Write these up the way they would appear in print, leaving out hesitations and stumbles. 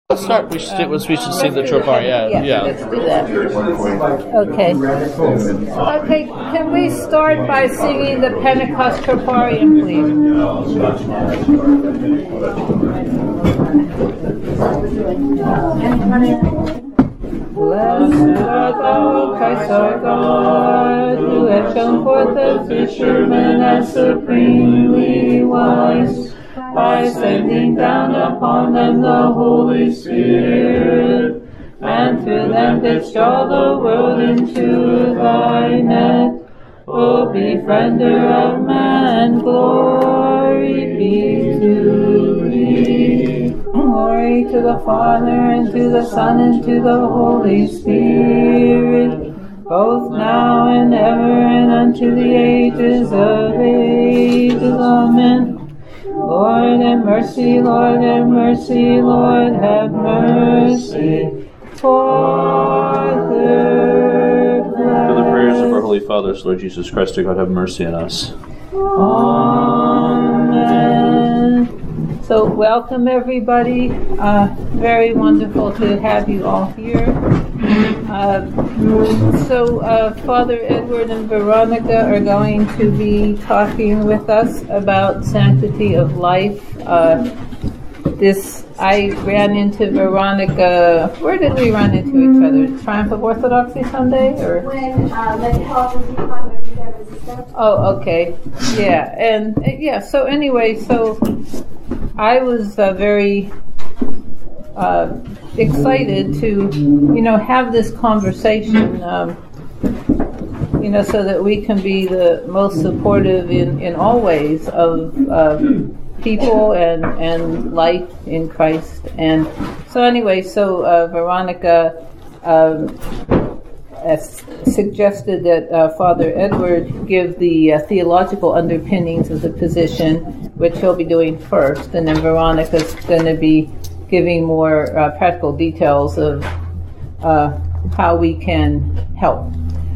Let's start. We should sing the Tropar. Yeah. Let's do that. Okay. Okay. Can we start by singing the Pentecost Troparium, please? Blessed art thou, Christ our God, who hast shown forth the fishermen as supremely wise, by sending down upon them the Holy Spirit, and through them didst draw the world into thy net. O befriender of man, glory be to thee. Glory to the Father, and to the Son, and to the Holy Spirit, both now and ever, and unto the ages of ages. Amen. Lord have mercy, Lord have mercy, Lord have mercy. Father, For the prayers of our Holy Fathers, Lord Jesus Christ, our God, have mercy on us. Amen. So welcome everybody. Very wonderful to have you all here. Father Edward and Veronica are going to be talking with us about sanctity of life. I ran into Veronica. Where did we run into each other? Triumph of Orthodoxy Sunday, or when the health was there was a step. Oh, okay, yeah, and yeah. So anyway, I was very excited to, have this conversation, so that we can be the most supportive in all ways of people and life in Christ. And so anyway, Veronica suggested that Father Edward give the theological underpinnings of the position, which he'll be doing first, and then Veronica's going to be giving more practical details of how we can help.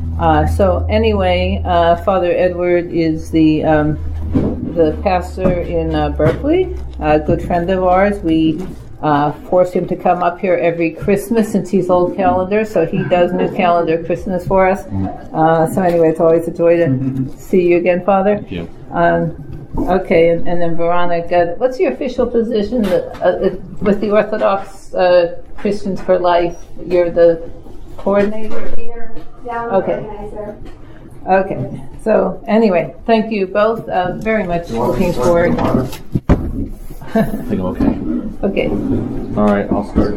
Father Edward is the pastor in Berkeley, a good friend of ours. We force him to come up here every Christmas since he's old calendar, so he does new calendar Christmas for us. It's always a joy to see you again, Father. Thank you. Okay, and then Veronica, what's your official position with the Orthodox Christians for Life? You're the coordinator? Okay. Okay. So anyway, thank you both very much. Looking forward. I think I'm okay. Okay. All right, I'll start.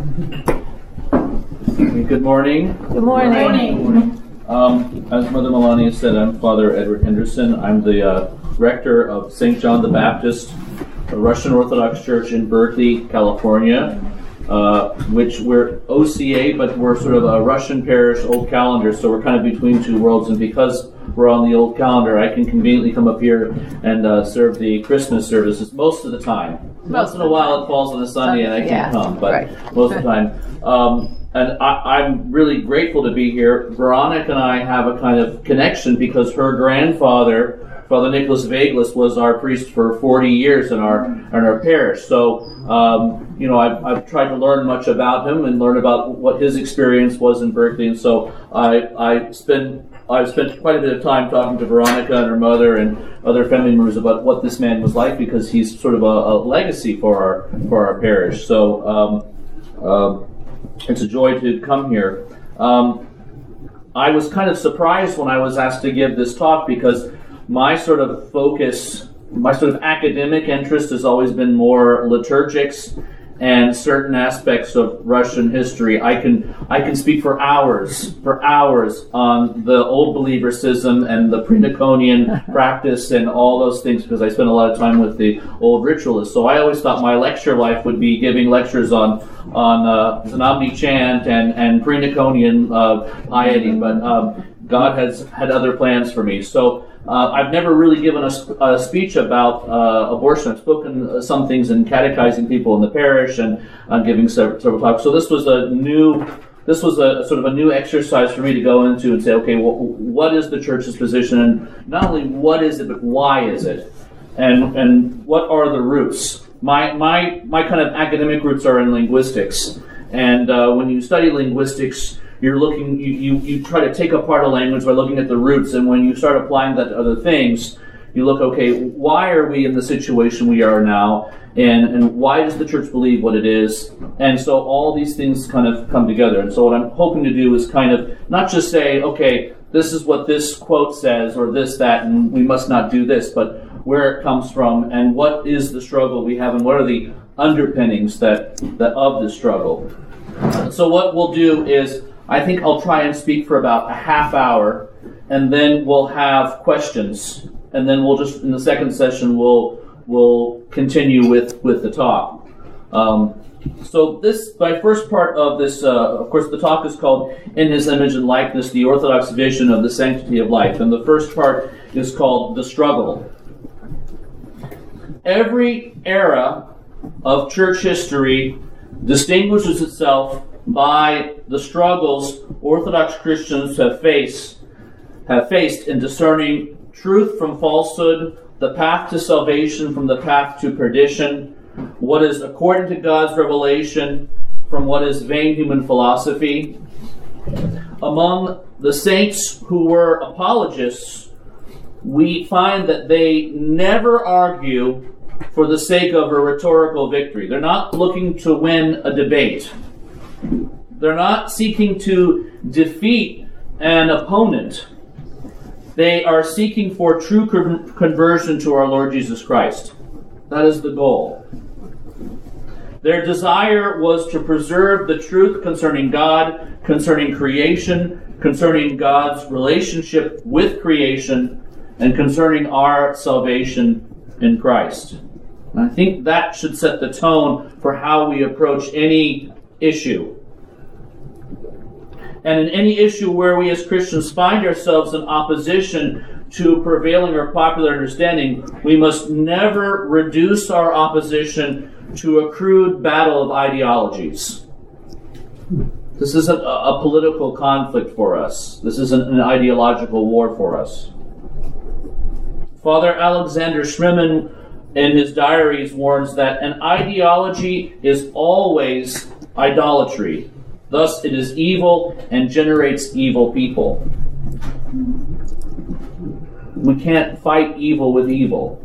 Good morning. Good morning. As Mother Melania said, I'm Father Edward Henderson. I'm the rector of St. John the Baptist, a Russian Orthodox Church in Berkeley, California, which we're OCA, but we're sort of a Russian parish old calendar, so we're kind of between two worlds. And because we're on the old calendar, I can conveniently come up here and serve the Christmas services most of the time. Once in a while it falls on a Sunday and I can't come, but most of the time. And I'm really grateful to be here. Veronica and I have a kind of connection because her grandfather, Father Nicholas Vaglis, was our priest for 40 years in our parish. So, I've tried to learn much about him and learn about what his experience was in Berkeley. And so I've spent quite a bit of time talking to Veronica and her mother and other family members about what this man was like, because he's sort of a legacy for our parish. So it's a joy to come here. I was kind of surprised when I was asked to give this talk, because my sort of focus, my sort of academic interest has always been more liturgics and certain aspects of Russian history. I can speak for hours on the old believer schism and the pre-Niconian practice and all those things, because I spent a lot of time with the old ritualists. So I always thought my lecture life would be giving lectures on Znameni chant and pre-Niconian piety, but God has had other plans for me. So I've never really given a speech about abortion. I've spoken some things in catechizing people in the parish and giving several talks. So this was a sort of a new exercise for me to go into and say, okay, well, what is the Church's position? And not only what is it, but why is it? And what are the roots? my kind of academic roots are in linguistics, and when you study linguistics, you're looking, you try to take apart a language by looking at the roots, and when you start applying that to other things, you look, okay, why are we in the situation we are now, and why does the church believe what it is? And so all these things kind of come together. And so what I'm hoping to do is kind of not just say, okay, this is what this quote says, or this, that, and we must not do this, but where it comes from, and what is the struggle we have, and what are the underpinnings that of the struggle. So what we'll do is, I think I'll try and speak for about a half hour, and then we'll have questions, and then we'll just, in the second session, we'll continue with the talk. So this, my first part of this, of course, the talk is called In His Image and Likeness, the Orthodox Vision of the Sanctity of Life. And the first part is called The Struggle. Every era of church history distinguishes itself by the struggles Orthodox Christians have faced in discerning truth from falsehood, the path to salvation from the path to perdition, what is according to God's revelation from what is vain human philosophy. Among the saints who were apologists, we find that they never argue for the sake of a rhetorical victory. They're not looking to win a debate. They're not seeking to defeat an opponent. They are seeking for true conversion to our Lord Jesus Christ. That is the goal. Their desire was to preserve the truth concerning God, concerning creation, concerning God's relationship with creation, and concerning our salvation in Christ. And I think that should set the tone for how we approach any issue. And in any issue where we as Christians find ourselves in opposition to prevailing or popular understanding, we must never reduce our opposition to a crude battle of ideologies. This isn't a political conflict for us. This isn't an ideological war for us. Father Alexander Schmemann, in his diaries, warns that an ideology is always idolatry. Thus, it is evil and generates evil people. We can't fight evil with evil.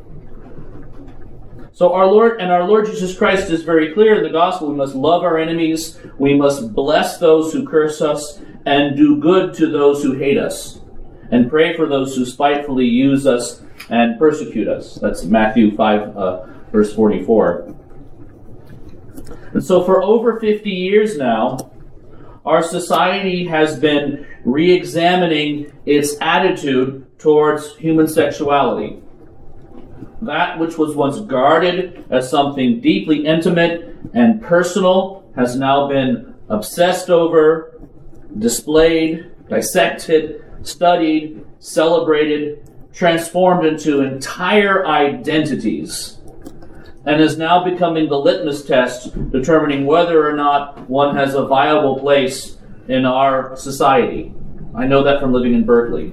So our Lord Jesus Christ is very clear in the gospel. We must love our enemies. We must bless those who curse us and do good to those who hate us, and pray for those who spitefully use us and persecute us. That's Matthew 5, verse 44. And so for over 50 years now, our society has been re-examining its attitude towards human sexuality. That which was once guarded as something deeply intimate and personal has now been obsessed over, displayed, dissected, studied, celebrated, transformed into entire identities, and is now becoming the litmus test determining whether or not one has a viable place in our society. I know that from living in Berkeley.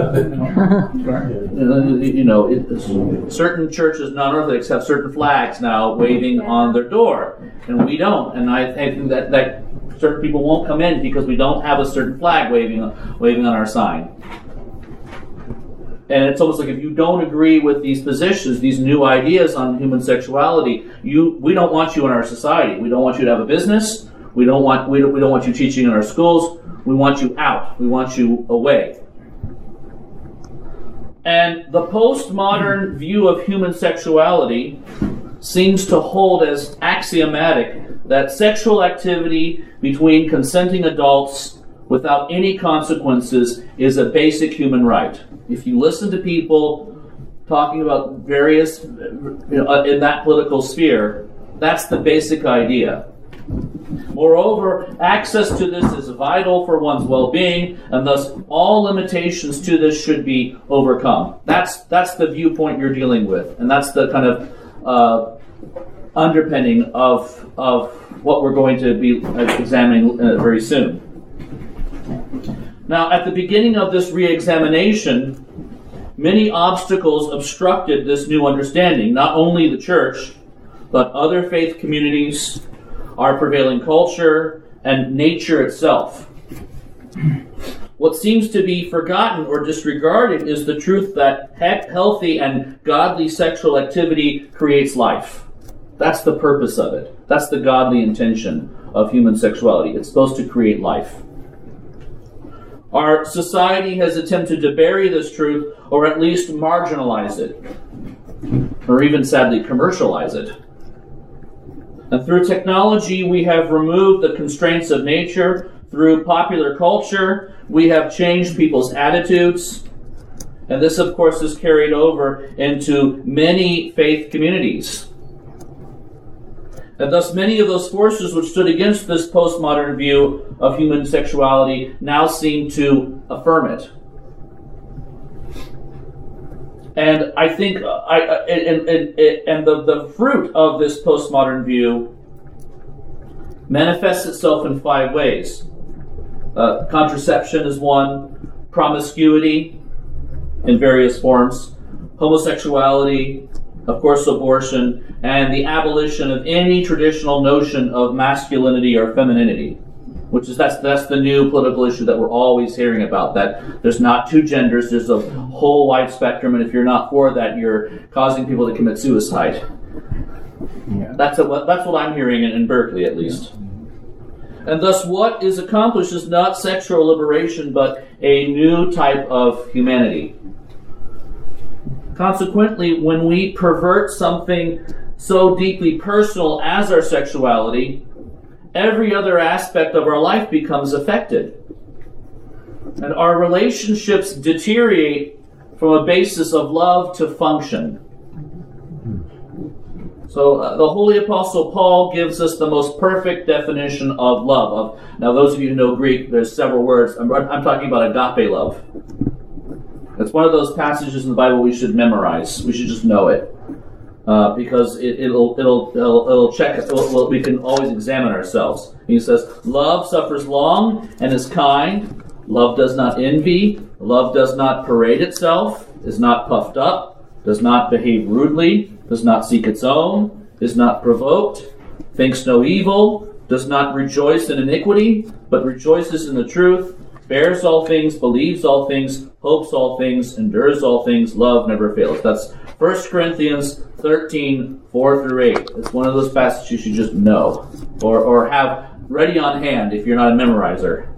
Certain churches, non-Orthodox, have certain flags now waving on their door, and we don't. And I think that certain people won't come in because we don't have a certain flag waving on our sign. And it's almost like if you don't agree with these positions, these new ideas on human sexuality, we don't want you in our society. We don't want you to have a business. We don't want you teaching in our schools. We want you out. We want you away. And the postmodern view of human sexuality seems to hold as axiomatic that sexual activity between consenting adults without any consequences is a basic human right. If you listen to people talking about various, in that political sphere, that's the basic idea. Moreover, access to this is vital for one's well-being, and thus all limitations to this should be overcome. That's the viewpoint you're dealing with, and that's the kind of underpinning of what we're going to be examining very soon. Now, at the beginning of this re-examination, many obstacles obstructed this new understanding. Not only the church, but other faith communities, our prevailing culture, and nature itself. What seems to be forgotten or disregarded is the truth that healthy and godly sexual activity creates life. That's the purpose of it. That's the godly intention of human sexuality. It's supposed to create life. Our society has attempted to bury this truth, or at least marginalize it, or even sadly commercialize it. And through technology, we have removed the constraints of nature. Through popular culture, we have changed people's attitudes. And this, of course, is carried over into many faith communities. And thus many of those forces which stood against this postmodern view of human sexuality now seem to affirm it. And I think, the fruit of this postmodern view manifests itself in 5 ways. Contraception is one, promiscuity in various forms, homosexuality, of course abortion, and the abolition of any traditional notion of masculinity or femininity, which is that's the new political issue that we're always hearing about, that there's not 2 genders, there's a whole wide spectrum, and if you're not for that, you're causing people to commit suicide. Yeah. That's what I'm hearing in Berkeley, at least. And thus what is accomplished is not sexual liberation, but a new type of humanity. Consequently, when we pervert something so deeply personal as our sexuality, every other aspect of our life becomes affected. And our relationships deteriorate from a basis of love to function. So the Holy Apostle Paul gives us the most perfect definition of love. Now, those of you who know Greek, there's several words. I'm talking about agape love. It's one of those passages in the Bible we should memorize. We should just know it, because it'll check. We can always examine ourselves. He says, "Love suffers long and is kind. Love does not envy. Love does not parade itself. Is not puffed up. Does not behave rudely. Does not seek its own. Is not provoked. Thinks no evil. Does not rejoice in iniquity, but rejoices in the truth. Bears all things, believes all things, hopes all things, endures all things, love never fails." That's 1 Corinthians 13, 4 through 8. It's one of those passages you should just know, or have ready on hand if you're not a memorizer.